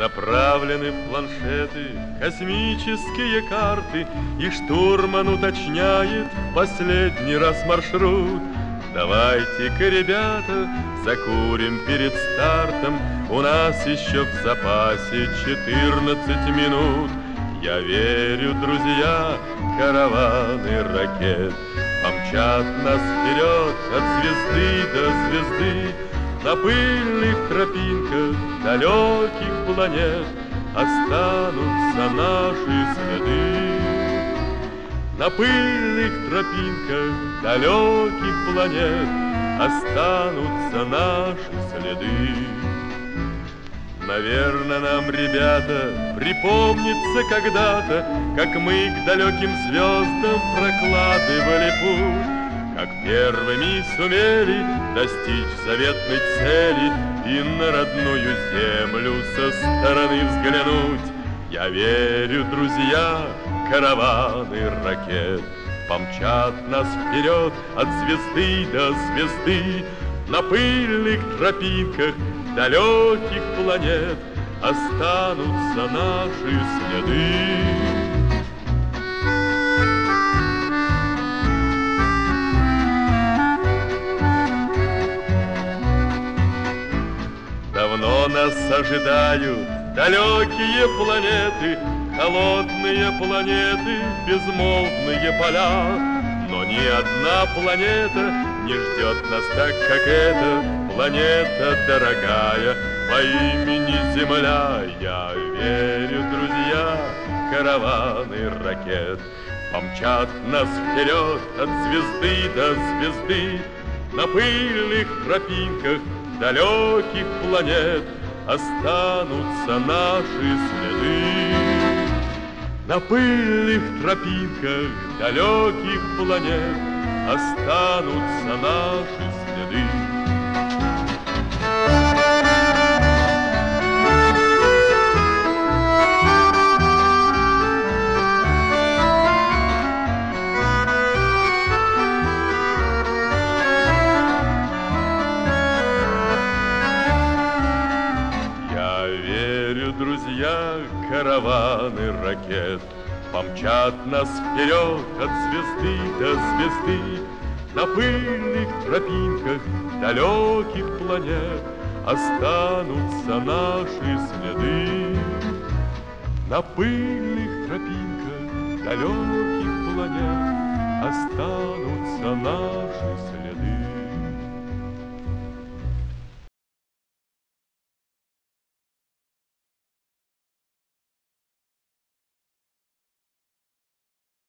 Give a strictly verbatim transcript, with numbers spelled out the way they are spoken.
Направлены в планшеты космические карты, и штурман уточняет последний раз маршрут. Давайте-ка, ребята, закурим перед стартом, у нас еще в запасе четырнадцать минут. Я верю, друзья, караваны ракет помчат нас вперед от звезды до звезды. На пыльных тропинках далеких планет останутся наши следы. На пыльных тропинках далеких планет останутся наши следы. Наверное, нам, ребята, припомнится когда-то, как мы к далеким звездам прокладывали путь, как первыми сумели достичь заветной цели и на родную землю со стороны взглянуть. Я верю, друзья, караваны ракет помчат нас вперед от звезды до звезды. На пыльных тропинках далеких планет останутся наши следы. Давно нас ожидают далекие планеты, холодные планеты, безмолвные поля. Но ни одна планета не ждет нас так, как эта планета дорогая по имени Земля. Я верю, друзья, караваны ракет помчат нас вперед от звезды до звезды. На пыльных тропинках далеких планет останутся наши следы. На пыльных тропинках далеких планет останутся наши следы. Друзья, караваны ракет помчат нас вперед от звезды до звезды. На пыльных тропинках далеких планет останутся наши следы. На пыльных тропинках далеких планет останутся наши